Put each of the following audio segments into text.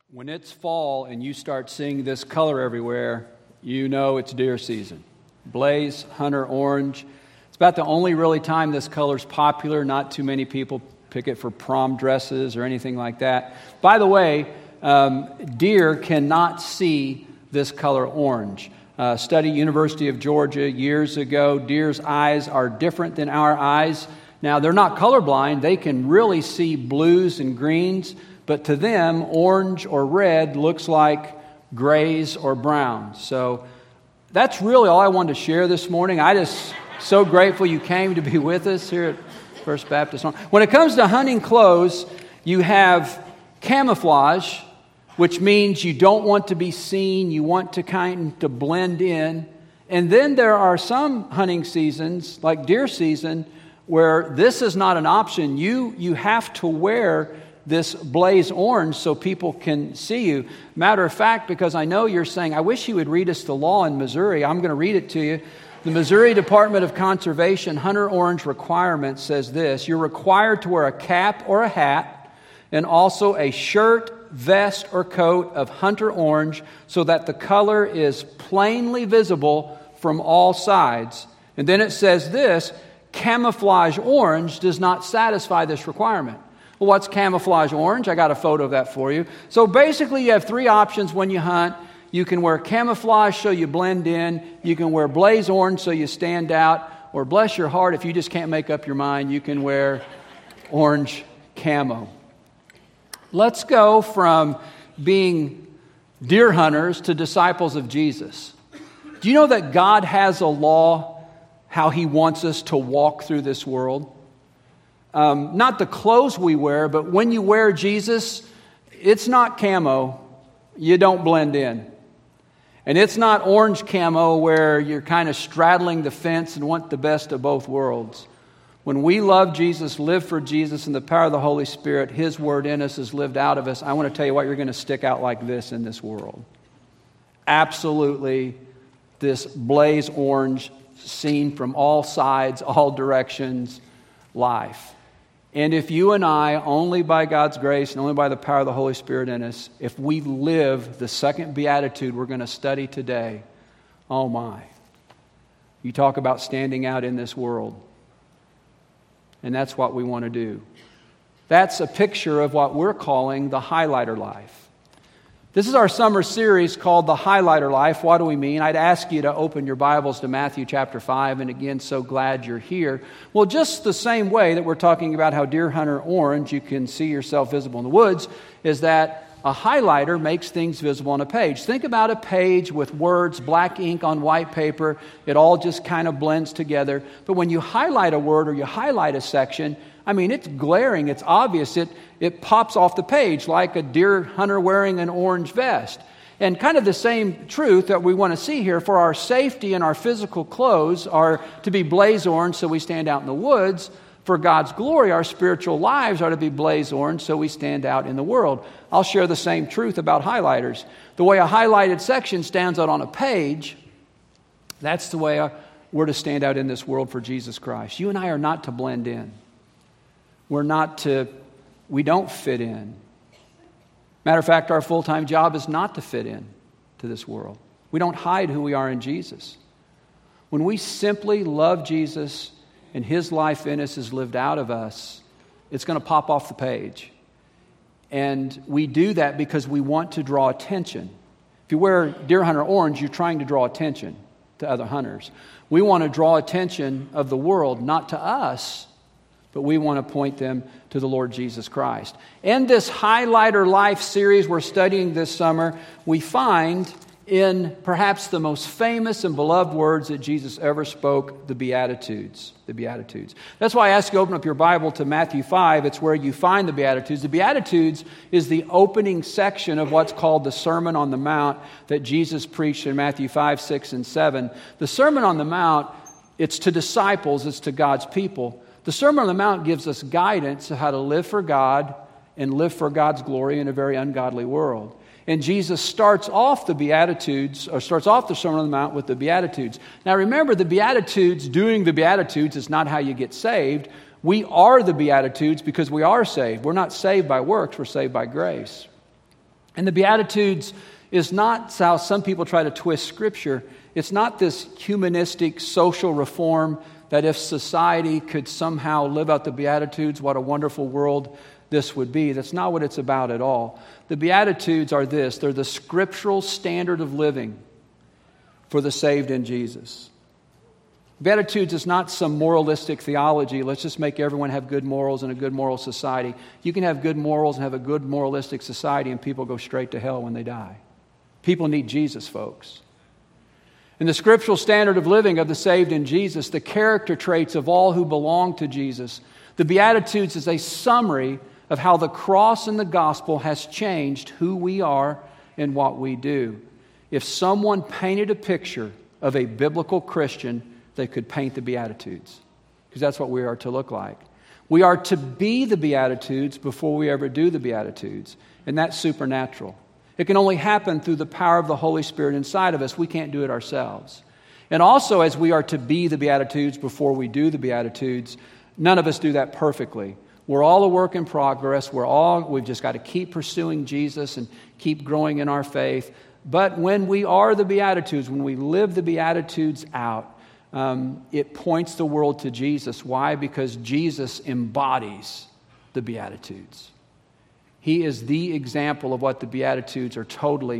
When it's fall and you start seeing this color everywhere, you know it's deer season. Blaze, hunter orange. It's about the only really time this color's popular. Not too many people pick it for prom dresses or anything like that. By the way, deer cannot see this color orange. Study University of Georgia years ago. Deer's eyes are different than our eyes. Now, they're not colorblind. They can really see blues and greens. But to them, orange or red looks like grays or browns. So that's really all I wanted to share this morning. I just so grateful you came to be with us here at First Baptist. When it comes to hunting clothes, you have camouflage, which means you don't want to be seen. You want to kind of blend in. And then there are some hunting seasons, like deer season, where this is not an option. You have to wear this blaze orange so people can see you. Matter of fact, because I know you're saying, I wish you would read us the law in Missouri. I'm going to read it to you. The Missouri Department of Conservation Hunter Orange requirement says this: you're required to wear a cap or a hat and also a shirt, vest, or coat of hunter orange so that the color is plainly visible from all sides. And then it says this: camouflage orange does not satisfy this requirement. Well, what's camouflage orange? I got a photo of that for you. So basically you have three options when you hunt. You can wear camouflage so you blend in. You can wear blaze orange so you stand out. Or bless your heart, if you just can't make up your mind, you can wear orange camo. Let's go from being deer hunters to disciples of Jesus. Do you know that God has a law how He wants us to walk through this world? Not the clothes we wear, but when you wear Jesus, it's not camo. You don't blend in. And it's not orange camo where you're kind of straddling the fence and want the best of both worlds. When we love Jesus, live for Jesus, and the power of the Holy Spirit, His Word in us is lived out of us, I want to tell you what, you're going to stick out like this in this world. Absolutely, this blaze orange, seen from all sides, all directions, life. And if you and I, only by God's grace and only by the power of the Holy Spirit in us, if we live the second beatitude we're going to study today, oh my. You talk about standing out in this world. And that's what we want to do. That's a picture of what we're calling the highlighter life. This is our summer series called The Highlighter Life. What do we mean? I'd ask you to open your Bibles to Matthew chapter 5. And again, so glad you're here. Well, just the same way that we're talking about how deer hunter orange, you can see yourself visible in the woods, is that a highlighter makes things visible on a page. Think about a page with words, black ink on white paper. It all just kind of blends together. But when you highlight a word or you highlight a section, I mean, it's glaring, it's obvious, it pops off the page like a deer hunter wearing an orange vest. And kind of the same truth that we want to see here for our safety and our physical clothes are to be blaze orange so we stand out in the woods. For God's glory, our spiritual lives are to be blaze orange so we stand out in the world. I'll share the same truth about highlighters. The way a highlighted section stands out on a page, that's the way we're to stand out in this world for Jesus Christ. You and I are not to blend in. We don't fit in. Matter of fact, our full-time job is not to fit in to this world. We don't hide who we are in Jesus. When we simply love Jesus and His life in us is lived out of us, it's going to pop off the page. And we do that because we want to draw attention. If you wear deer hunter orange, you're trying to draw attention to other hunters. We want to draw attention of the world, not to us, but we want to point them to the Lord Jesus Christ. In this Highlighter Life series we're studying this summer, we find in perhaps the most famous and beloved words that Jesus ever spoke, the Beatitudes. The Beatitudes. That's why I ask you to open up your Bible to Matthew 5. It's where you find the Beatitudes. The Beatitudes is the opening section of what's called the Sermon on the Mount that Jesus preached in Matthew 5, 6, and 7. The Sermon on the Mount, it's to disciples, it's to God's people. The Sermon on the Mount gives us guidance on how to live for God and live for God's glory in a very ungodly world. And Jesus starts off the Beatitudes, or starts off the Sermon on the Mount with the Beatitudes. Now remember, the Beatitudes, doing the Beatitudes is not how you get saved. We are the Beatitudes because we are saved. We're not saved by works, we're saved by grace. And the Beatitudes is not how some people try to twist Scripture. It's not this humanistic social reform that if society could somehow live out the Beatitudes, what a wonderful world this would be. That's not what it's about at all. The Beatitudes are this. They're the scriptural standard of living for the saved in Jesus. Beatitudes is not some moralistic theology. Let's just make everyone have good morals in a good moral society. You can have good morals and have a good moralistic society and people go straight to hell when they die. People need Jesus, folks. In the scriptural standard of living of the saved in Jesus, the character traits of all who belong to Jesus, the Beatitudes is a summary of how the cross and the gospel has changed who we are and what we do. If someone painted a picture of a biblical Christian, they could paint the Beatitudes, because that's what we are to look like. We are to be the Beatitudes before we ever do the Beatitudes, and that's supernatural. It can only happen through the power of the Holy Spirit inside of us. We can't do it ourselves. And also, as we are to be the Beatitudes before we do the Beatitudes, none of us do that perfectly. We're all a work in progress. We've just got to keep pursuing Jesus and keep growing in our faith. But when we are the Beatitudes, when we live the Beatitudes out, it points the world to Jesus. Why? Because Jesus embodies the Beatitudes. He is the example of what the Beatitudes are totally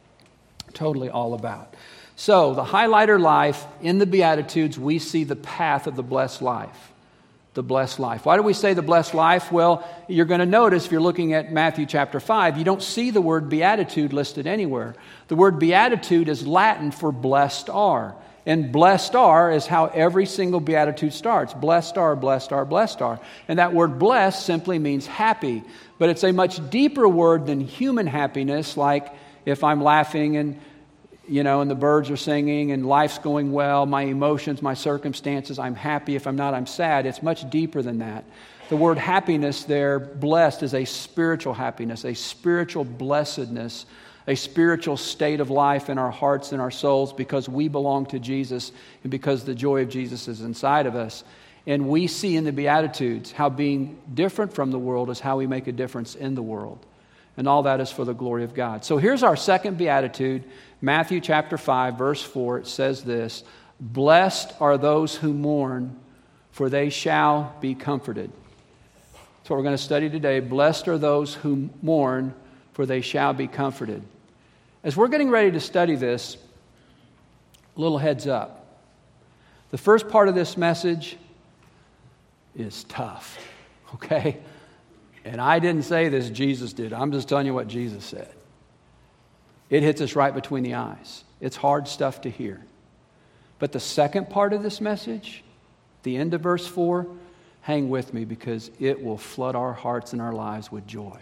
all about. So, the highlighter life, in the Beatitudes, we see the path of the blessed life. The blessed life. Why do we say the blessed life? Well, you're going to notice if you're looking at Matthew chapter 5, you don't see the word beatitude listed anywhere. The word beatitude is Latin for blessed are. And blessed are is how every single beatitude starts. Blessed are, blessed are, blessed are. And that word blessed simply means happy. But it's a much deeper word than human happiness, like if I'm laughing and the birds are singing and life's going well, my emotions, my circumstances, I'm happy. If I'm not, I'm sad. It's much deeper than that. The word happiness there, blessed, is a spiritual happiness, a spiritual blessedness, a spiritual state of life in our hearts and our souls because we belong to Jesus and because the joy of Jesus is inside of us. And we see in the Beatitudes how being different from the world is how we make a difference in the world. And all that is for the glory of God. So here's our second beatitude, Matthew chapter 5, verse 4. It says this: "Blessed are those who mourn, for they shall be comforted." That's what we're going to study today. Blessed are those who mourn, for they shall be comforted. As we're getting ready to study this, a little heads up. The first part of this message is tough, okay? And I didn't say this, Jesus did. I'm just telling you what Jesus said. It hits us right between the eyes. It's hard stuff to hear. But the second part of this message, the end of verse 4, hang with me because it will flood our hearts and our lives with joy.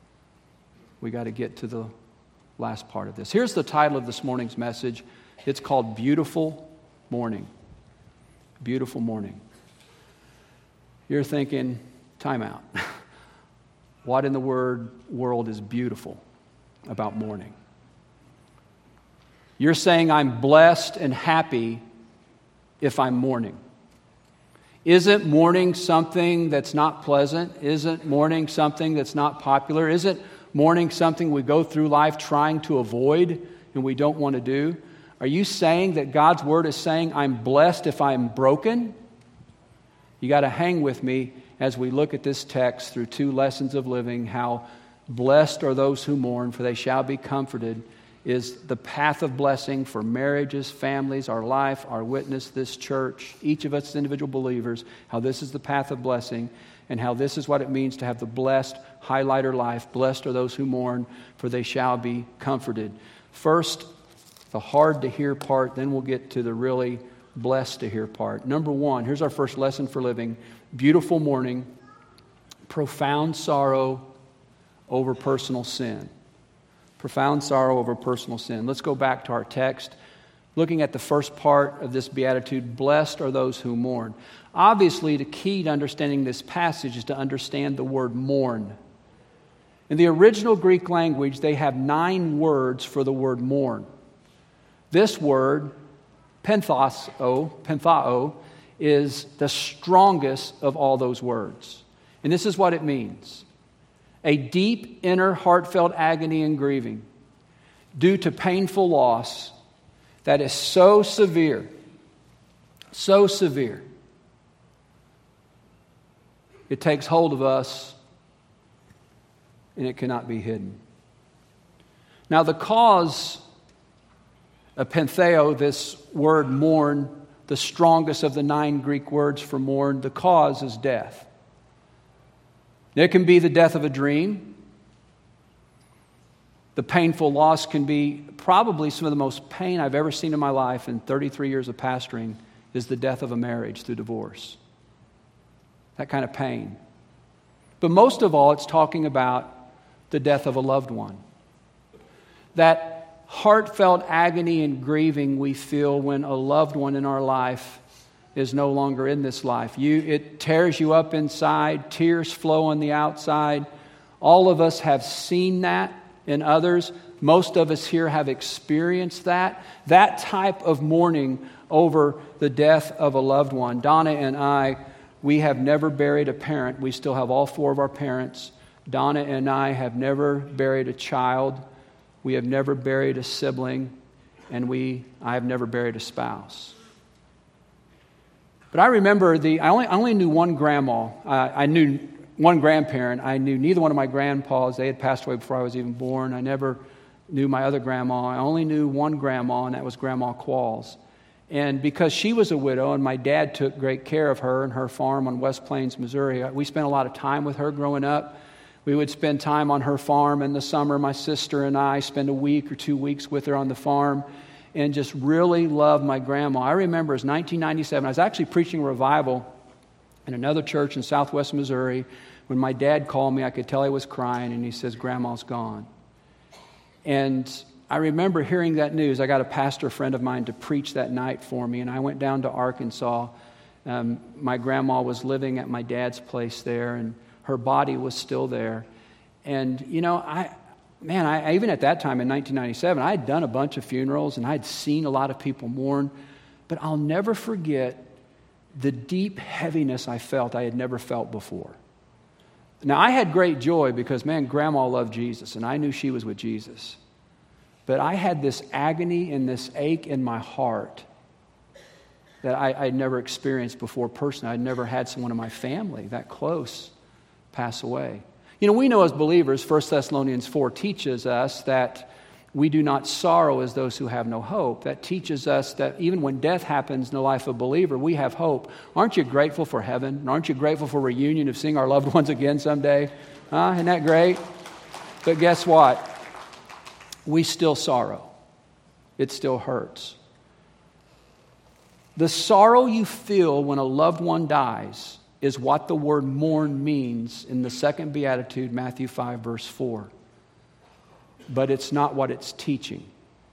We got to get to the last part of this. Here's the title of this morning's message. It's called Beautiful Morning. Beautiful Morning. You're thinking, time out. What in the world is beautiful about mourning? You're saying I'm blessed and happy if I'm mourning. Isn't mourning something that's not pleasant? Isn't mourning something that's not popular? Isn't mourning something we go through life trying to avoid and we don't want to do? Are you saying that God's Word is saying I'm blessed if I'm broken? You got to hang with me as we look at this text through two lessons of living, how blessed are those who mourn, for they shall be comforted, is the path of blessing for marriages, families, our life, our witness, this church, each of us as individual believers, how this is the path of blessing, and how this is what it means to have the blessed highlighter life. Blessed are those who mourn, for they shall be comforted. First, the hard to hear part, then we'll get to the really blessed to hear part. Number one, here's our first lesson for living. Beautiful mourning, profound sorrow over personal sin. Profound sorrow over personal sin. Let's go back to our text. Looking at the first part of this beatitude, blessed are those who mourn. Obviously, the key to understanding this passage is to understand the word mourn. In the original Greek language, they have 9 words for the word mourn. This word, penthao, is the strongest of all those words. And this is what it means. a deep inner heartfelt agony and grieving due to painful loss that is so severe, it takes hold of us and it cannot be hidden. Now, the cause of pentheo, this word mourn, the strongest of the 9 Greek words for mourn, the cause is death. It can be the death of a dream. The painful loss can be probably some of the most pain I've ever seen in my life in 33 years of pastoring is the death of a marriage through divorce. That kind of pain. But most of all, it's talking about the death of a loved one. That heartfelt agony and grieving we feel when a loved one in our life is no longer in this life. It tears you up inside, tears flow on the outside. All of us have seen that in others. Most of us here have experienced that type of mourning over the death of a loved one. Donna and I, we have never buried a parent. We still have all 4 of our parents. Donna and I have never buried a child. We have never buried a sibling. And I have never buried a spouse. But I remember I only knew one grandma. I knew one grandparent. I knew neither one of my grandpas. They had passed away before I was even born. I never knew my other grandma. I only knew one grandma, and that was Grandma Qualls. And because she was a widow and my dad took great care of her and her farm on West Plains, Missouri, we spent a lot of time with her growing up. We would spend time on her farm in the summer. My sister and I spend a week or 2 weeks with her on the farm and just really loved my grandma. I remember it was 1997. I was actually preaching a revival in another church in southwest Missouri. When my dad called me, I could tell he was crying, and he says, "Grandma's gone." And I remember hearing that news. I got a pastor friend of mine to preach that night for me, and I went down to Arkansas. My grandma was living at my dad's place there, and her body was still there. And, I even at that time in 1997, I had done a bunch of funerals, and I'd seen a lot of people mourn, but I'll never forget the deep heaviness I felt I had never felt before. Now, I had great joy because, Grandma loved Jesus, and I knew she was with Jesus. But I had this agony and this ache in my heart that I'd never experienced before personally. I'd never had someone in my family that close pass away. We know as believers, 1 Thessalonians 4 teaches us that we do not sorrow as those who have no hope. That teaches us that even when death happens in the life of a believer, we have hope. Aren't you grateful for heaven? And aren't you grateful for reunion of seeing our loved ones again someday? Isn't that great? But guess what? We still sorrow. It still hurts. The sorrow you feel when a loved one dies is what the word mourn means in the second beatitude, Matthew 5, verse 4. But it's not what it's teaching.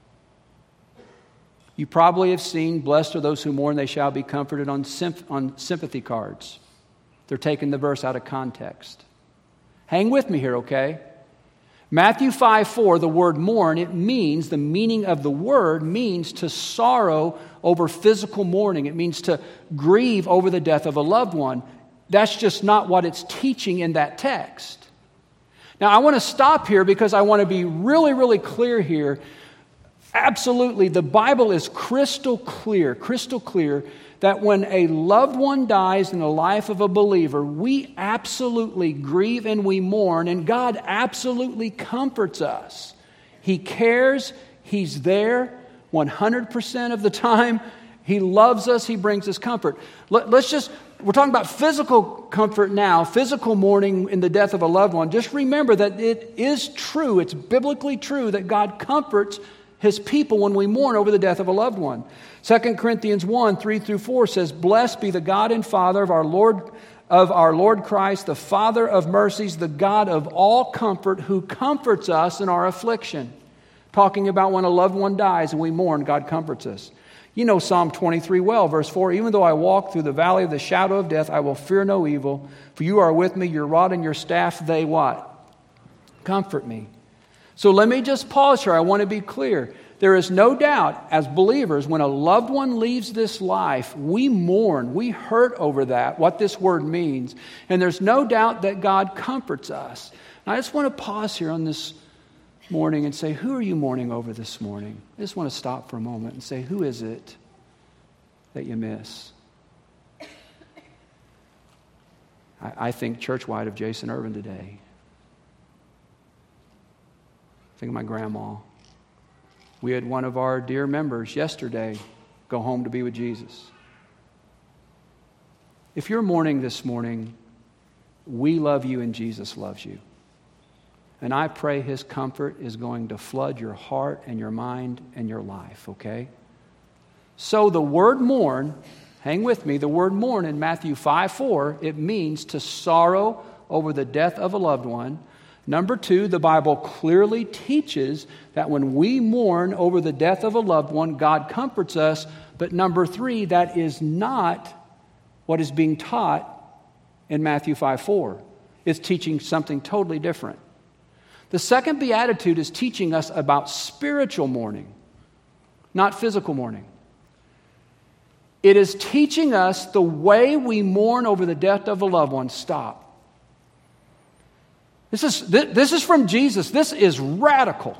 You probably have seen, "Blessed are those who mourn, they shall be comforted," on sympathy cards. They're taking the verse out of context. Hang with me here, okay? Matthew 5:4, the word mourn, the meaning of the word means to sorrow over physical mourning. It means to grieve over the death of a loved one. That's just not what it's teaching in that text. Now, I want to stop here because I want to be really, really clear here. Absolutely, the Bible is crystal clear that when a loved one dies in the life of a believer, we absolutely grieve and we mourn, and God absolutely comforts us. He cares. He's there 100% of the time. He loves us. He brings us comfort. We're talking about physical comfort now, physical mourning in the death of a loved one. Just remember that it is true, it's biblically true that God comforts His people when we mourn over the death of a loved one. 2 Corinthians 1, 3 through 4 says, "Blessed be the God and Father of our Lord Christ, the Father of mercies, the God of all comfort, who comforts us in our affliction." Talking about when a loved one dies and we mourn, God comforts us. You know Psalm 23 well, verse 4, "Even though I walk through the valley of the shadow of death, I will fear no evil, for you are with me, your rod and your staff, they" what? Comfort me. So let me just pause here. I want to be clear. There is no doubt, as believers, when a loved one leaves this life, we mourn, we hurt over that, what this word means. And there's no doubt that God comforts us. And I just want to pause here on this morning and say, who are you mourning over this morning? I just want to stop for a moment and say, who is it that you miss? I think church-wide of Jason Irvin today. Think of my grandma. We had one of our dear members yesterday go home to be with Jesus. If you're mourning this morning, we love you and Jesus loves you. And I pray His comfort is going to flood your heart and your mind and your life, okay? So the word mourn, hang with me, the word mourn in Matthew 5:4, it means to sorrow over the death of a loved one. Number two, the Bible clearly teaches that when we mourn over the death of a loved one, God comforts us. But number three, that is not what is being taught in Matthew 5:4. It's teaching something totally different. The second beatitude is teaching us about spiritual mourning, not physical mourning. It is teaching us the way we mourn over the death of a loved one. Stop. This is from Jesus. This is radical.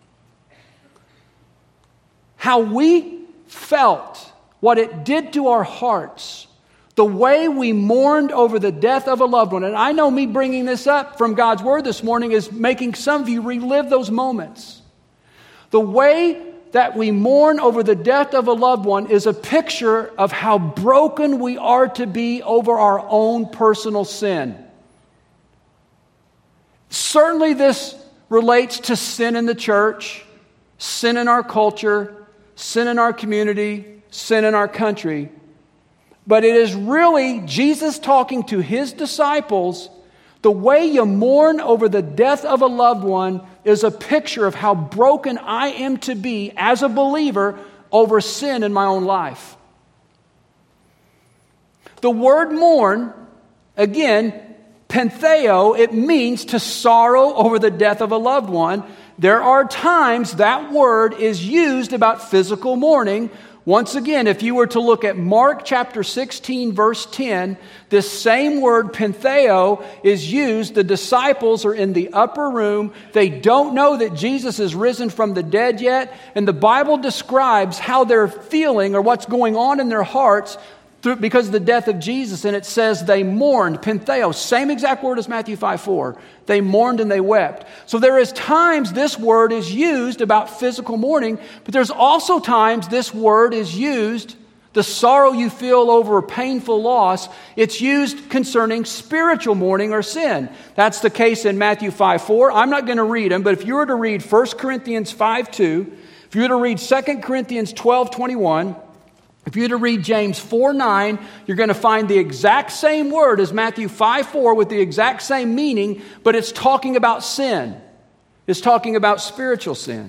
How we felt, what it did to our hearts, the way we mourned over the death of a loved one. And I know me bringing this up from God's Word this morning is making some of you relive those moments. The way that we mourn over the death of a loved one is a picture of how broken we are to be over our own personal sin. Certainly this relates to sin in the church, sin in our culture, sin in our community, sin in our country. But it is really Jesus talking to His disciples. The way you mourn over the death of a loved one is a picture of how broken I am to be as a believer over sin in my own life. The word mourn, again, pentheo, it means to sorrow over the death of a loved one. There are times that word is used about physical mourning. Once again, if you were to look at Mark chapter 16, verse 10, this same word, pentheo, is used. The disciples are in the upper room. They don't know that Jesus is risen from the dead yet. And the Bible describes how they're feeling or what's going on in their hearts because of the death of Jesus. And it says they mourned, pentheo, same exact word as Matthew 5:4. They mourned and they wept. So there is times this word is used about physical mourning, but there's also times this word is used, the sorrow you feel over a painful loss, it's used concerning spiritual mourning or sin. That's the case in Matthew 5:4. I'm not going to read them, but if you were to read 1 Corinthians 5:2, if you were to read 2 Corinthians 12:21, if you were to read James 4:9, you're going to find the exact same word as Matthew 5:4 with the exact same meaning, but it's talking about sin. It's talking about spiritual sin.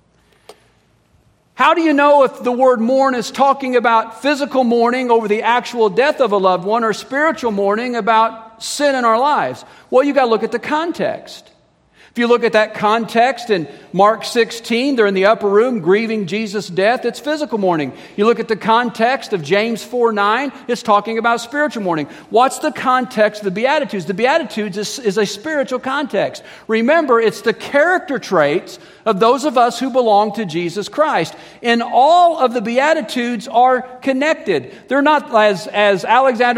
How do you know if the word mourn is talking about physical mourning over the actual death of a loved one or spiritual mourning about sin in our lives? Well, you got to look at the context. If you look at that context in Mark 16, they're in the upper room grieving Jesus' death. It's physical mourning. You look at the context of James 4:9, it's talking about spiritual mourning. What's the context of the Beatitudes? The Beatitudes is a spiritual context. Remember, it's the character traits of those of us who belong to Jesus Christ. And all of the Beatitudes are connected. They're not, as Alexander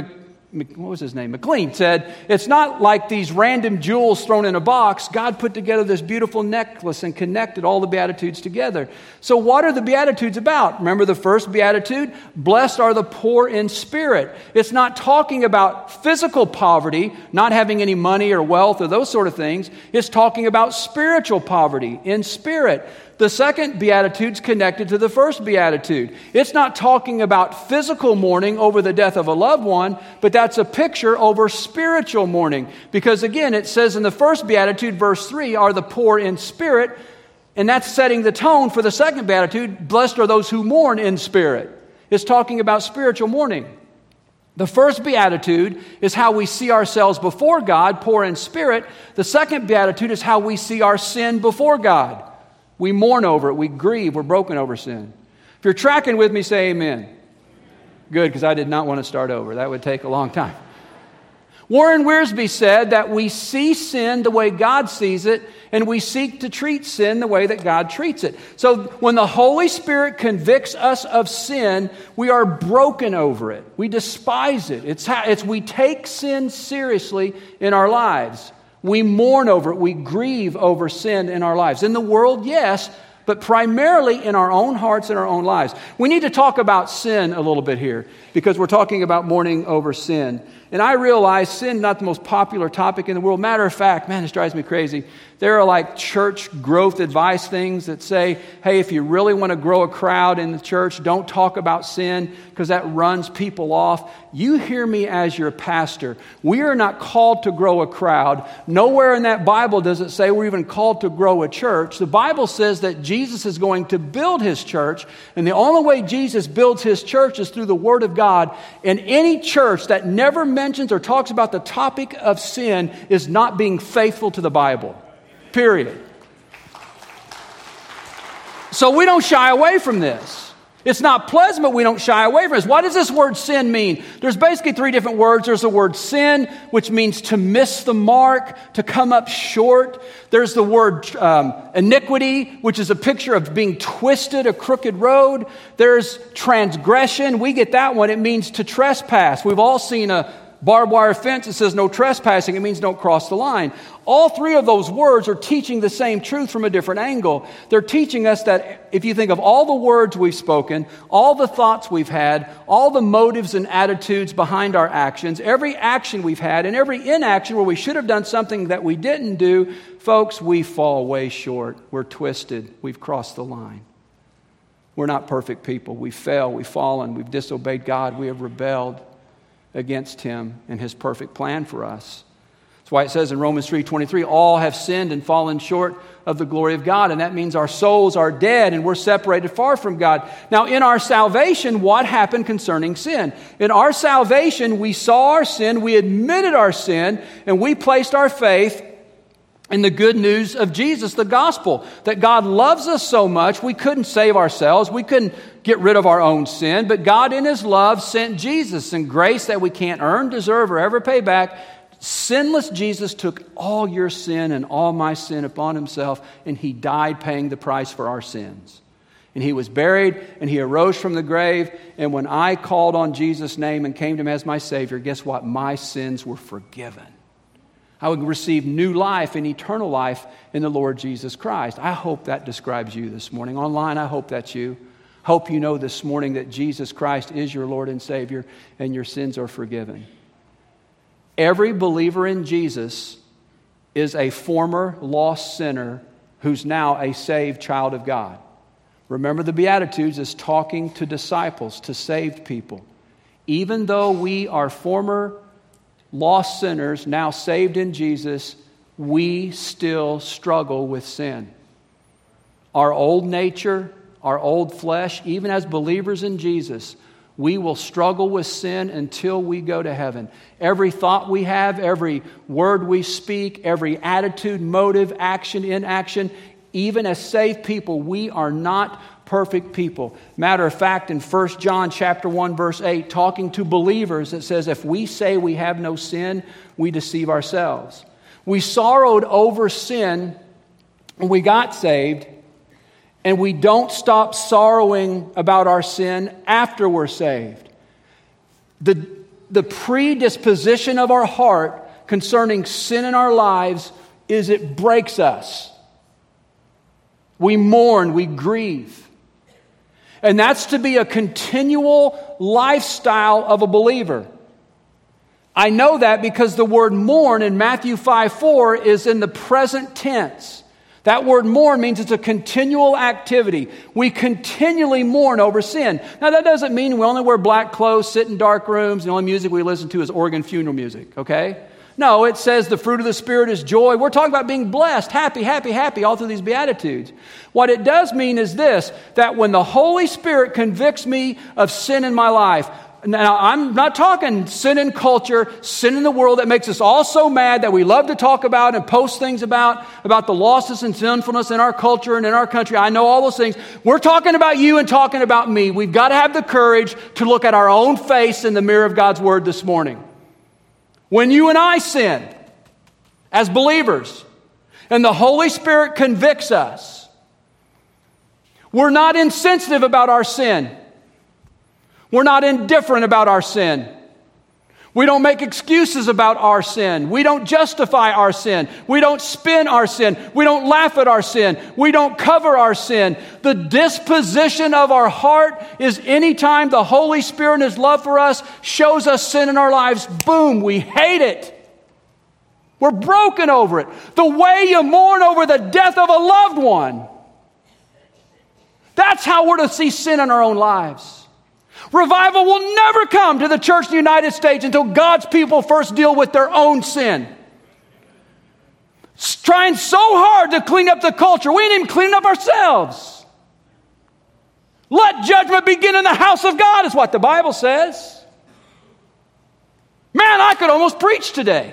McLean said, it's not like these random jewels thrown in a box. God put together this beautiful necklace and connected all the Beatitudes together. So what are the Beatitudes about? Remember the first Beatitude? Blessed are the poor in spirit. It's not talking about physical poverty, not having any money or wealth or those sort of things. It's talking about spiritual poverty in spirit. The second Beatitude's connected to the first Beatitude. It's not talking about physical mourning over the death of a loved one, but that's a picture over spiritual mourning. Because again, it says in the first Beatitude, verse 3, are the poor in spirit, and that's setting the tone for the second Beatitude, blessed are those who mourn in spirit. It's talking about spiritual mourning. The first Beatitude is how we see ourselves before God, poor in spirit. The second Beatitude is how we see our sin before God. We mourn over it. We grieve. We're broken over sin. If you're tracking with me, say amen. Good, because I did not want to start over. That would take a long time. Warren Wiersbe said that we see sin the way God sees it, and we seek to treat sin the way that God treats it. So when the Holy Spirit convicts us of sin, we are broken over it. We despise it. It's we take sin seriously in our lives. We mourn over it. We grieve over sin in our lives. In the world, yes, but primarily in our own hearts and our own lives. We need to talk about sin a little bit here because we're talking about mourning over sin. And I realize sin is not the most popular topic in the world. Matter of fact, man, this drives me crazy. There are like church growth advice things that say, hey, if you really want to grow a crowd in the church, don't talk about sin because that runs people off. You hear me as your pastor. We are not called to grow a crowd. Nowhere in that Bible does it say we're even called to grow a church. The Bible says that Jesus is going to build his church, and the only way Jesus builds his church is through the Word of God. And any church that never mentions or talks about the topic of sin is not being faithful to the Bible. Period. So we don't shy away from this. It's not pleasant, but we don't shy away from this. What does this word sin mean? There's basically three different words. There's the word sin, which means to miss the mark, to come up short. There's the word iniquity, which is a picture of being twisted, a crooked road. There's transgression. We get that one. It means to trespass. We've all seen a barbed wire fence that says no trespassing. It means don't cross the line. All three of those words are teaching the same truth from a different angle. They're teaching us that if you think of all the words we've spoken, all the thoughts we've had, all the motives and attitudes behind our actions, every action we've had, and every inaction where we should have done something that we didn't do, folks, we fall way short. We're twisted. We've crossed the line. We're not perfect people. We fail. We've fallen. We've disobeyed God. We have rebelled against him and his perfect plan for us. That's why it says in Romans 3:23, all have sinned and fallen short of the glory of God. And that means our souls are dead and we're separated far from God. Now, in our salvation, what happened concerning sin? In our salvation, we saw our sin, we admitted our sin, and we placed our faith in the good news of Jesus, the gospel, that God loves us so much, we couldn't save ourselves, we couldn't get rid of our own sin, but God in his love sent Jesus in grace that we can't earn, deserve, or ever pay back. Sinless Jesus took all your sin and all my sin upon himself, and he died paying the price for our sins. And he was buried, and he arose from the grave, and when I called on Jesus' name and came to him as my Savior, guess what? My sins were forgiven. I would receive new life and eternal life in the Lord Jesus Christ. I hope that describes you this morning. Online, I hope that's you. Hope you know this morning that Jesus Christ is your Lord and Savior and your sins are forgiven. Every believer in Jesus is a former lost sinner who's now a saved child of God. Remember, the Beatitudes is talking to disciples, to saved people. Even though we are former lost sinners, now saved in Jesus, we still struggle with sin. Our old nature, our old flesh, even as believers in Jesus, we will struggle with sin until we go to heaven. Every thought we have, every word we speak, every attitude, motive, action, inaction, even as saved people, we are not perfect people. Matter of fact, in 1 John chapter 1, verse 8, talking to believers, it says, if we say we have no sin, we deceive ourselves. We sorrowed over sin when we got saved, and we don't stop sorrowing about our sin after we're saved. The predisposition of our heart concerning sin in our lives is it breaks us. We mourn, we grieve. And that's to be a continual lifestyle of a believer. I know that because the word mourn in Matthew 5:4 is in the present tense. That word mourn means it's a continual activity. We continually mourn over sin. Now that doesn't mean we only wear black clothes, sit in dark rooms, and the only music we listen to is organ funeral music, okay? No, it says the fruit of the Spirit is joy. We're talking about being blessed, happy, happy, happy, all through these Beatitudes. What it does mean is this, that when the Holy Spirit convicts me of sin in my life, Now, I'm not talking sin in culture, sin in the world that makes us all so mad that we love to talk about and post things about the losses and sinfulness in our culture and in our country. I know all those things. We're talking about you and talking about me. We've got to have the courage to look at our own face in the mirror of God's Word this morning. When you and I sin as believers and the Holy Spirit convicts us, we're not insensitive about our sin. We're not indifferent about our sin. We don't make excuses about our sin. We don't justify our sin. We don't spin our sin. We don't laugh at our sin. We don't cover our sin. The disposition of our heart is anytime the Holy Spirit in His love for us shows us sin in our lives, boom, we hate it. We're broken over it. The way you mourn over the death of a loved one. That's how we're to see sin in our own lives. Revival will never come to the church in the United States until God's people first deal with their own sin. Trying so hard to clean up the culture, we ain't even cleaning up ourselves. Let judgment begin in the house of God is what the Bible says. Man, I could almost preach today.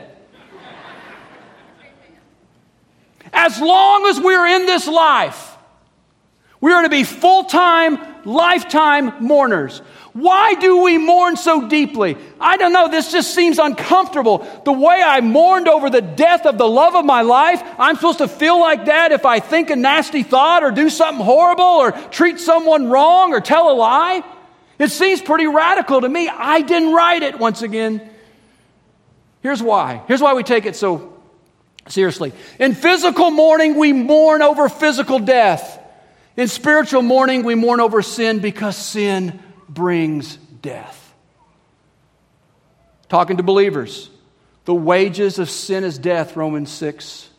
As long as we're in this life, we are to be full-time, lifetime mourners. Why do we mourn so deeply? I don't know, this just seems uncomfortable. The way I mourned over the death of the love of my life, I'm supposed to feel like that if I think a nasty thought or do something horrible or treat someone wrong or tell a lie? It seems pretty radical to me. I didn't write it, once again. Here's why. Here's why we take it so seriously. In physical mourning, we mourn over physical death. In spiritual mourning, we mourn over sin because sin brings death. Talking to believers, the wages of sin is death, Romans 6.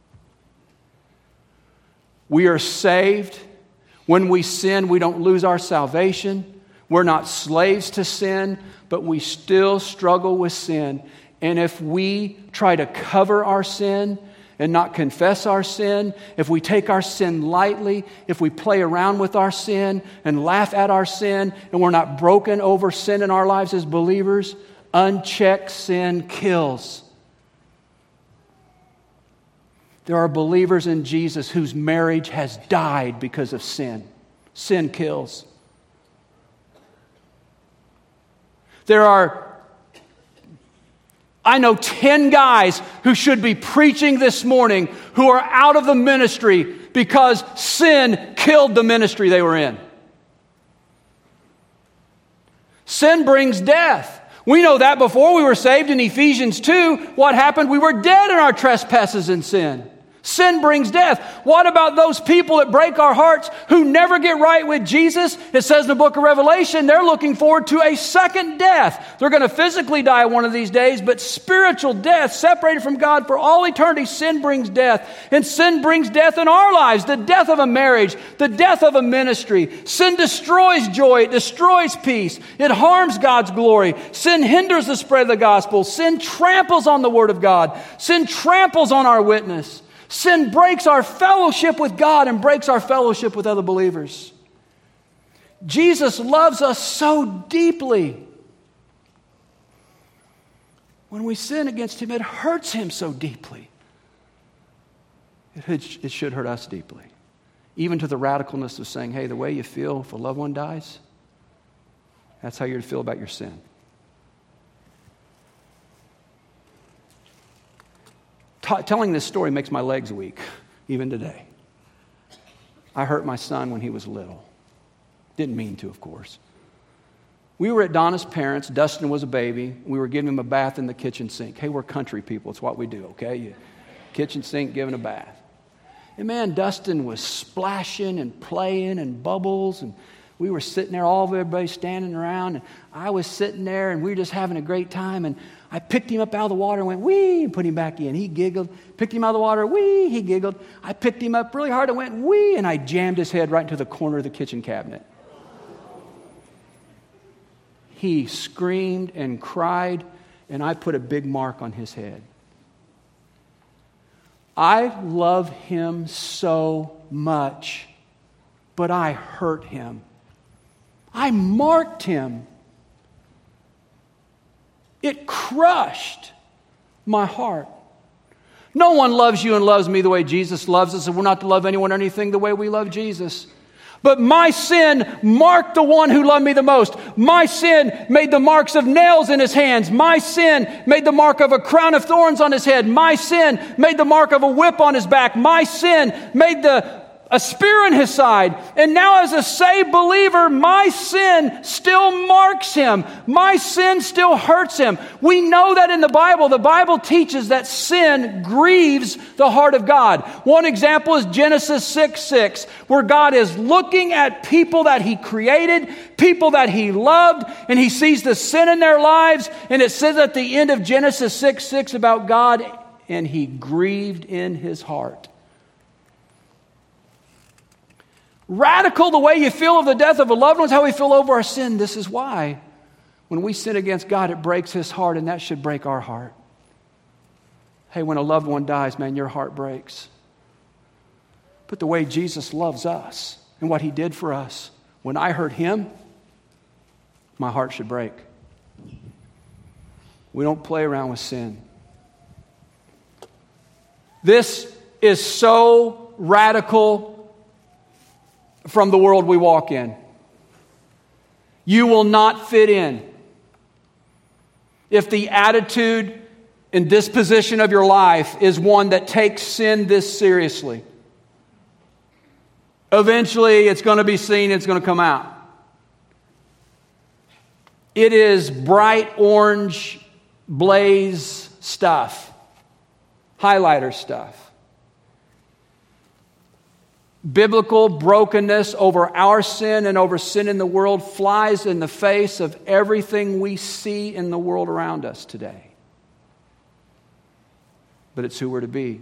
We are saved. When we sin, we don't lose our salvation. We're not slaves to sin, but we still struggle with sin. And if we try to cover our sin and not confess our sin, if we take our sin lightly, if we play around with our sin and laugh at our sin, and we're not broken over sin in our lives as believers, unchecked sin kills. There are believers in Jesus whose marriage has died because of sin. Sin kills. I know 10 guys who should be preaching this morning who are out of the ministry because sin killed the ministry they were in. Sin brings death. We know that before we were saved in Ephesians 2. What happened? We were dead in our trespasses and sin. Sin brings death. What about those people that break our hearts who never get right with Jesus? It says in the book of Revelation, they're looking forward to a second death. They're going to physically die one of these days, but spiritual death, separated from God for all eternity, sin brings death. And sin brings death in our lives, the death of a marriage, the death of a ministry. Sin destroys joy, it destroys peace, it harms God's glory. Sin hinders the spread of the gospel. Sin tramples on the word of God. Sin tramples on our witness. Sin breaks our fellowship with God and breaks our fellowship with other believers. Jesus loves us so deeply. When we sin against Him, it hurts Him so deeply. It should hurt us deeply. Even to the radicalness of saying, hey, the way you feel if a loved one dies, that's how you're to feel about your sin. Telling this story makes my legs weak, even today. I hurt my son when he was little. Didn't mean to, of course. We were at Donna's parents'. Dustin was a baby. We were giving him a bath in the kitchen sink. Hey, we're country people. It's what we do, okay? Kitchen sink, giving a bath. And man, Dustin was splashing and playing and bubbles, and we were sitting there, everybody standing around, and I was sitting there, and we were just having a great time, and I picked him up out of the water and went, wee, and put him back in. He giggled. Picked him out of the water, wee, he giggled. I picked him up really hard and went, wee, and I jammed his head right into the corner of the kitchen cabinet. He screamed and cried, and I put a big mark on his head. I love him so much, but I hurt him. I marked him. It crushed my heart. No one loves you and loves me the way Jesus loves us, and we're not to love anyone or anything the way we love Jesus. But my sin marked the one who loved me the most. My sin made the marks of nails in his hands. My sin made the mark of a crown of thorns on his head. My sin made the mark of a whip on his back. My sin made a spear in his side. And now as a saved believer, my sin still marks him. My sin still hurts him. We know that in the Bible teaches that sin grieves the heart of God. One example is Genesis 6:6, where God is looking at people that he created, people that he loved, and he sees the sin in their lives. And it says at the end of Genesis 6:6 about God, and he grieved in his heart. Radical the way you feel of the death of a loved one is how we feel over our sin. This is why when we sin against God, it breaks his heart, and that should break our heart. Hey, when a loved one dies, man, your heart breaks. But the way Jesus loves us and what he did for us, when I hurt him, my heart should break. We don't play around with sin. This is so radical from the world we walk in. You will not fit in if the attitude and disposition of your life is one that takes sin this seriously. Eventually, it's going to be seen, it's going to come out. It is bright orange blaze stuff, highlighter stuff. Biblical brokenness over our sin and over sin in the world flies in the face of everything we see in the world around us today. But it's who we're to be.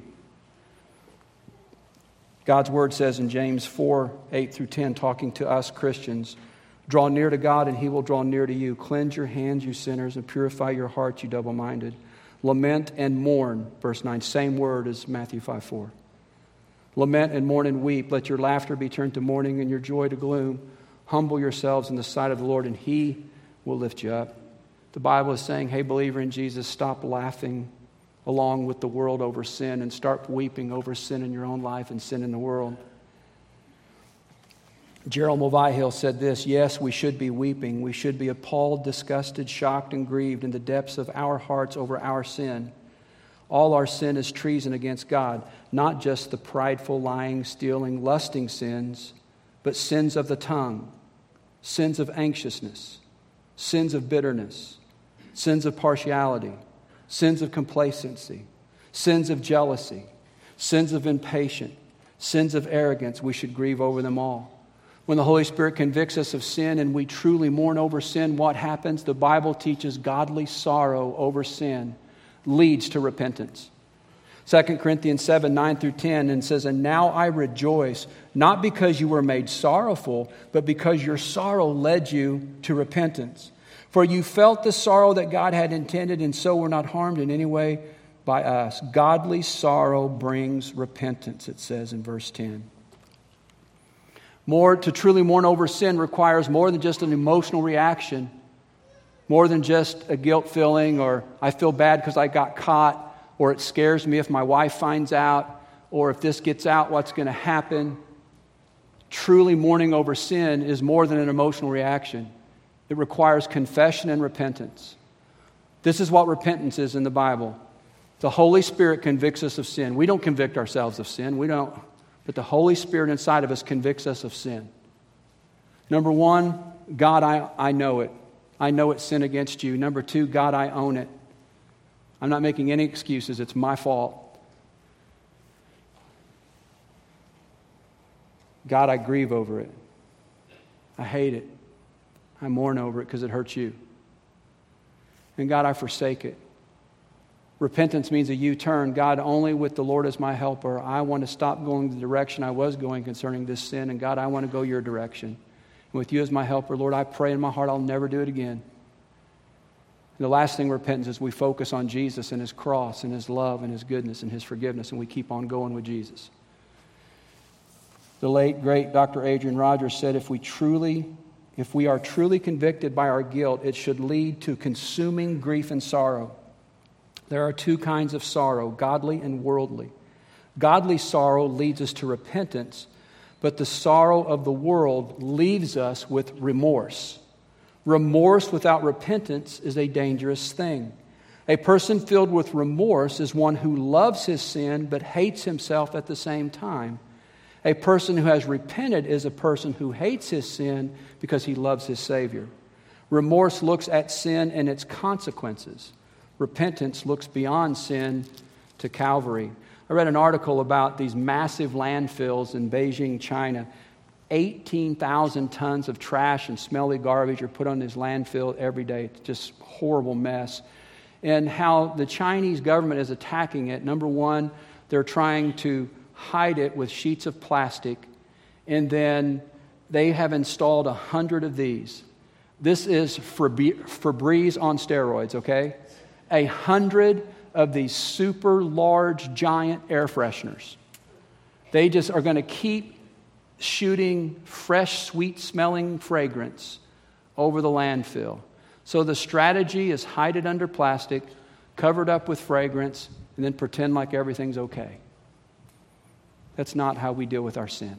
God's word says in James 4:8-10, talking to us Christians, draw near to God and he will draw near to you. Cleanse your hands, you sinners, and purify your hearts, you double-minded. Lament and mourn, verse 9, same word as Matthew 5:4. Lament and mourn and weep. Let your laughter be turned to mourning and your joy to gloom. Humble yourselves in the sight of the Lord, and he will lift you up. The Bible is saying, hey, believer in Jesus, stop laughing along with the world over sin and start weeping over sin in your own life and sin in the world. Gerald Mulvihill said this, yes, we should be weeping. We should be appalled, disgusted, shocked, and grieved in the depths of our hearts over our sin. All our sin is treason against God, not just the prideful, lying, stealing, lusting sins, but sins of the tongue, sins of anxiousness, sins of bitterness, sins of partiality, sins of complacency, sins of jealousy, sins of impatience, sins of arrogance. We should grieve over them all. When the Holy Spirit convicts us of sin and we truly mourn over sin, what happens? The Bible teaches godly sorrow over sin leads to repentance. 2 Corinthians 7:9-10, and says, and now I rejoice, not because you were made sorrowful, but because your sorrow led you to repentance. For you felt the sorrow that God had intended, and so were not harmed in any way by us. Godly sorrow brings repentance, it says in verse 10. To truly mourn over sin requires more than just an emotional reaction, more than just a guilt feeling, or I feel bad because I got caught, or it scares me if my wife finds out, or if this gets out, what's going to happen. Truly mourning over sin is more than an emotional reaction. It requires confession and repentance. This is what repentance is in the Bible. The Holy Spirit convicts us of sin. We don't convict ourselves of sin. We don't. But the Holy Spirit inside of us convicts us of sin. Number one, God, I know it. I know it's sin against you. Number two, God, I own it. I'm not making any excuses. It's my fault. God, I grieve over it. I hate it. I mourn over it because it hurts you. And God, I forsake it. Repentance means a U-turn. God, only with the Lord as my helper, I want to stop going the direction I was going concerning this sin. And God, I want to go your direction. And with you as my helper, Lord, I pray in my heart I'll never do it again. And the last thing repentance is we focus on Jesus and his cross and his love and his goodness and his forgiveness, and we keep on going with Jesus. The late, great Dr. Adrian Rogers said, if we truly if we are truly convicted by our guilt, it should lead to consuming grief and sorrow. There are two kinds of sorrow, godly and worldly. Godly sorrow leads us to repentance, but the sorrow of the world leaves us with remorse. Remorse without repentance is a dangerous thing. A person filled with remorse is one who loves his sin but hates himself at the same time. A person who has repented is a person who hates his sin because he loves his Savior. Remorse looks at sin and its consequences. Repentance looks beyond sin to Calvary. I read an article about these massive landfills in Beijing, China. 18,000 tons of trash and smelly garbage are put on this landfill every day. It's just a horrible mess. And how the Chinese government is attacking it. Number one, they're trying to hide it with sheets of plastic. And then they have installed 100 of these. This is Febreze on steroids, okay? 100 of these super large, giant air fresheners. They just are going to keep shooting fresh, sweet-smelling fragrance over the landfill. So the strategy is hide it under plastic, cover it up with fragrance, and then pretend like everything's okay. That's not how we deal with our sin.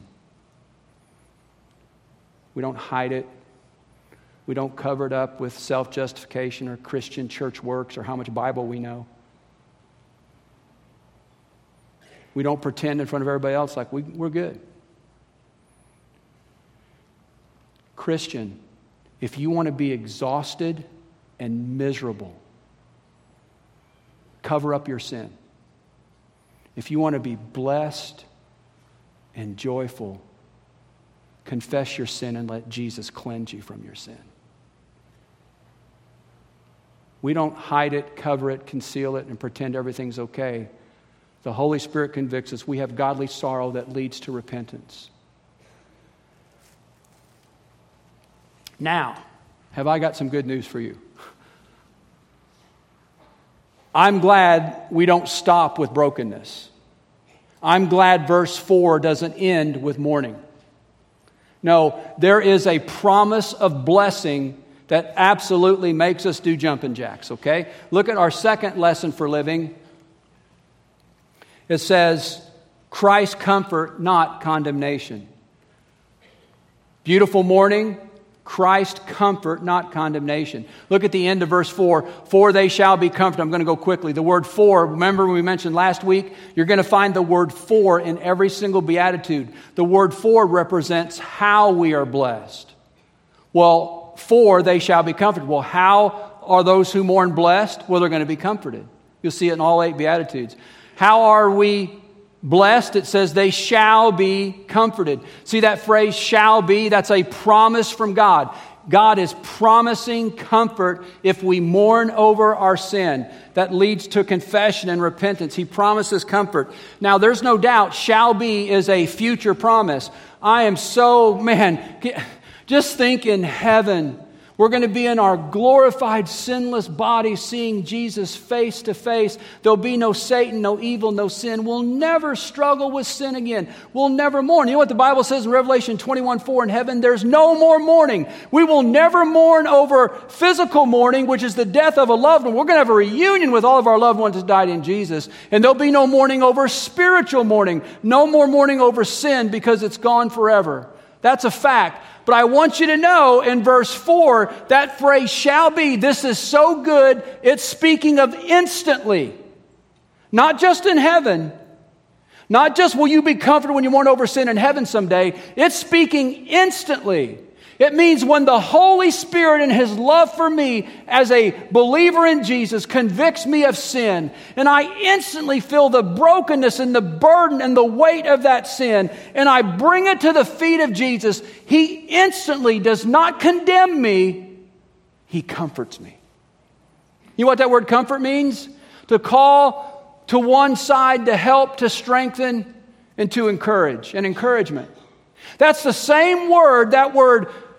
We don't hide it. We don't cover it up with self-justification or Christian church works or how much Bible we know. We don't pretend in front of everybody else like we're good. Christian, if you want to be exhausted and miserable, cover up your sin. If you want to be blessed and joyful, confess your sin and let Jesus cleanse you from your sin. We don't hide it, cover it, conceal it, and pretend everything's okay. The Holy Spirit convicts us. We have godly sorrow that leads to repentance. Now, have I got some good news for you? I'm glad we don't stop with brokenness. I'm glad verse 4 doesn't end with mourning. No, there is a promise of blessing that absolutely makes us do jumping jacks, okay? Look at our second lesson for living. It says, Christ's comfort, not condemnation. Beautiful morning, Christ's comfort, not condemnation. Look at the end of verse 4. For they shall be comforted. I'm going to go quickly. The word for, remember we mentioned last week, you're going to find the word for in every single beatitude. The word for represents how we are blessed. Well, for they shall be comforted. Well, how are those who mourn blessed? Well, they're going to be comforted. You'll see it in all 8 beatitudes. How are we blessed? It says they shall be comforted. See that phrase, shall be? That's a promise from God. God is promising comfort if we mourn over our sin. That leads to confession and repentance. He promises comfort. Now, there's no doubt shall be is a future promise. I am so, just think in heaven. We're going to be in our glorified, sinless body, seeing Jesus face to face. There'll be no Satan, no evil, no sin. We'll never struggle with sin again. We'll never mourn. You know what the Bible says in Revelation 21:4 in heaven? There's no more mourning. We will never mourn over physical mourning, which is the death of a loved one. We're going to have a reunion with all of our loved ones that died in Jesus. And there'll be no mourning over spiritual mourning. No more mourning over sin because it's gone forever. That's a fact. But I want you to know in verse 4, that phrase shall be, this is so good, it's speaking of instantly. Not just in heaven. Not just will you be comforted when you mourn over sin in heaven someday. It's speaking instantly. It means when the Holy Spirit in His love for me as a believer in Jesus convicts me of sin, and I instantly feel the brokenness and the burden and the weight of that sin, and I bring it to the feet of Jesus, He instantly does not condemn me, He comforts me. You know what that word comfort means? To call to one side, to help, to strengthen, and to encourage, and encouragement. That's the same word, that word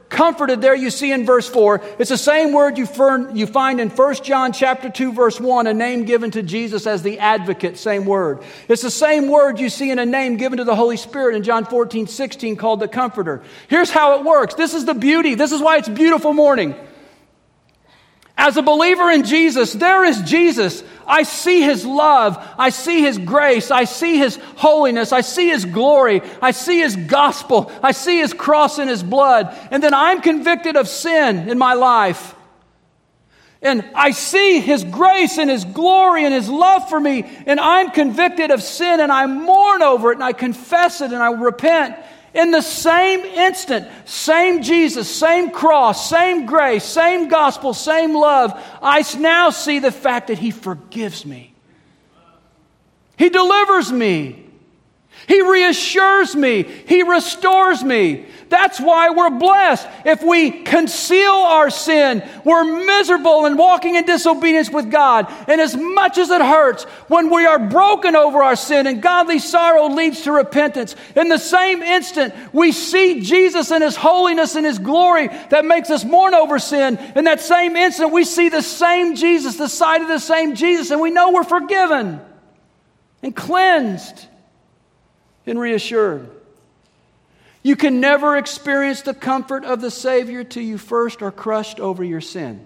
Comforted there you see in verse 4. It's the same word you find in 1 John chapter 2, verse 1, a name given to Jesus as the advocate, same word. It's the same word you see in a name given to the Holy Spirit in John 14, 16 called the Comforter. Here's how it works. This is the beauty. This is why it's a beautiful morning. As a believer in Jesus, there is Jesus. I see His love. I see His grace. I see His holiness. I see His glory. I see His gospel. I see His cross and His blood. And then I'm convicted of sin in my life. And I see His grace and His glory and His love for me. And I'm convicted of sin and I mourn over it and I confess it and I repent. In the same instant, same Jesus, same cross, same grace, same gospel, same love, I now see the fact that He forgives me. He delivers me. He reassures me. He restores me. That's why we're blessed. If we conceal our sin, we're miserable and walking in disobedience with God. And as much as it hurts, when we are broken over our sin and godly sorrow leads to repentance, in the same instant, we see Jesus and His holiness and His glory that makes us mourn over sin. In that same instant, we see the same Jesus, the sight of the same Jesus, and we know we're forgiven and cleansed and reassured. You can never experience the comfort of the Savior till you first are crushed over your sin.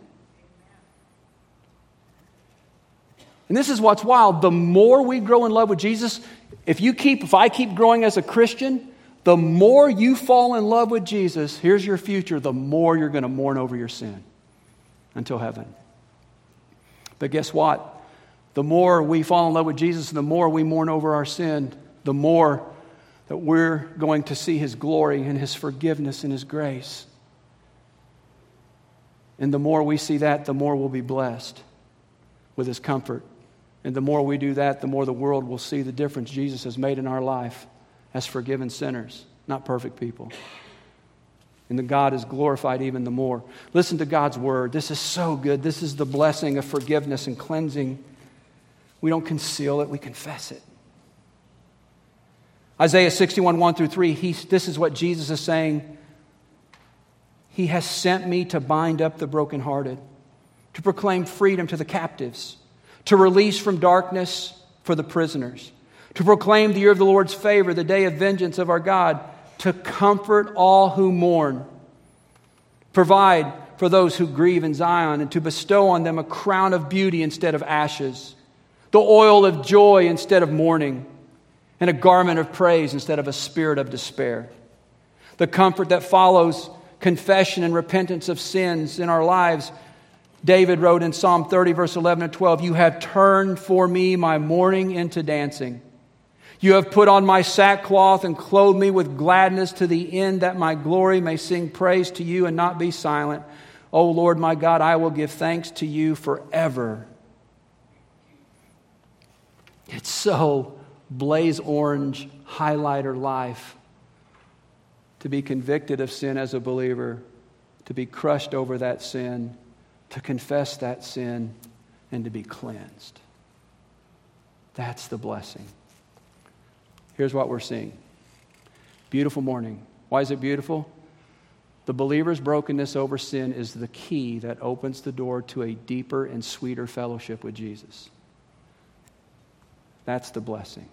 And this is what's wild. The more we grow in love with Jesus, if I keep growing as a Christian, the more you fall in love with Jesus, here's your future, the more you're going to mourn over your sin until heaven. But guess what? The more we fall in love with Jesus, the more we mourn over our sin, the more that we're going to see His glory and His forgiveness and His grace. And the more we see that, the more we'll be blessed with His comfort. And the more we do that, the more the world will see the difference Jesus has made in our life as forgiven sinners, not perfect people. And that God is glorified even the more. Listen to God's word. This is so good. This is the blessing of forgiveness and cleansing. We don't conceal it, we confess it. Isaiah 61, 1 through 3, this is what Jesus is saying. He has sent me to bind up the brokenhearted, to proclaim freedom to the captives, to release from darkness for the prisoners, to proclaim the year of the Lord's favor, the day of vengeance of our God, to comfort all who mourn, provide for those who grieve in Zion, and to bestow on them a crown of beauty instead of ashes, the oil of joy instead of mourning, and a garment of praise instead of a spirit of despair. The comfort that follows confession and repentance of sins in our lives. David wrote in Psalm 30, verse 11 and 12, "You have turned for me my mourning into dancing. You have put on my sackcloth and clothed me with gladness to the end that my glory may sing praise to you and not be silent. O Lord my God, I will give thanks to you forever." It's so blaze orange highlighter life to be convicted of sin as a believer, to be crushed over that sin, to confess that sin, and to be cleansed. That's the blessing. Here's what we're seeing. Beautiful morning. Why is it beautiful? The believer's brokenness over sin is the key that opens the door to a deeper and sweeter fellowship with Jesus. That's the blessing.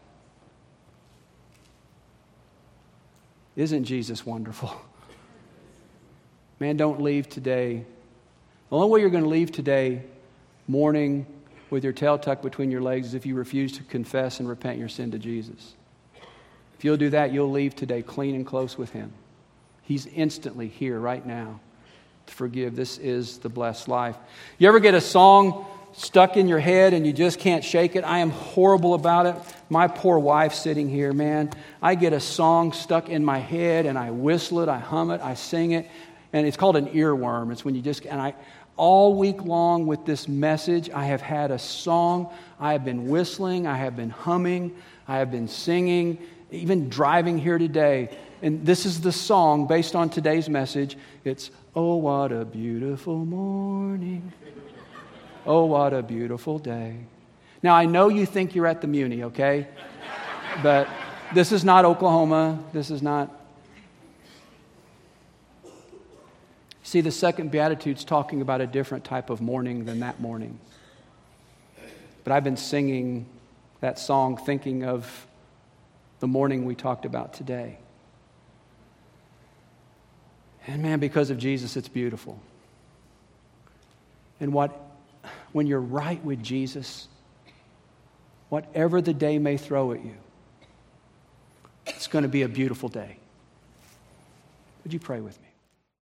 Isn't Jesus wonderful? Man, don't leave today. The only way you're going to leave today mourning with your tail tucked between your legs is if you refuse to confess and repent your sin to Jesus. If you'll do that, you'll leave today clean and close with Him. He's instantly here right now to forgive. This is the blessed life. You ever get a song stuck in your head and you just can't shake it? I am horrible about it. My poor wife sitting here, man. I get a song stuck in my head and I whistle it, I hum it, I sing it. And it's called an earworm. It's when you just, all week long with this message, I have had a song. I have been whistling, I have been humming, I have been singing, even driving here today. And this is the song based on today's message. It's, "Oh, what a beautiful morning. Oh, what a beautiful day." Now, I know you think you're at the Muni, okay? But this is not Oklahoma. This is not. See, the second Beatitude's talking about a different type of mourning than that mourning. But I've been singing that song thinking of the mourning we talked about today. And man, because of Jesus, it's beautiful. And when you're right with Jesus, whatever the day may throw at you, it's going to be a beautiful day. Would you pray with me?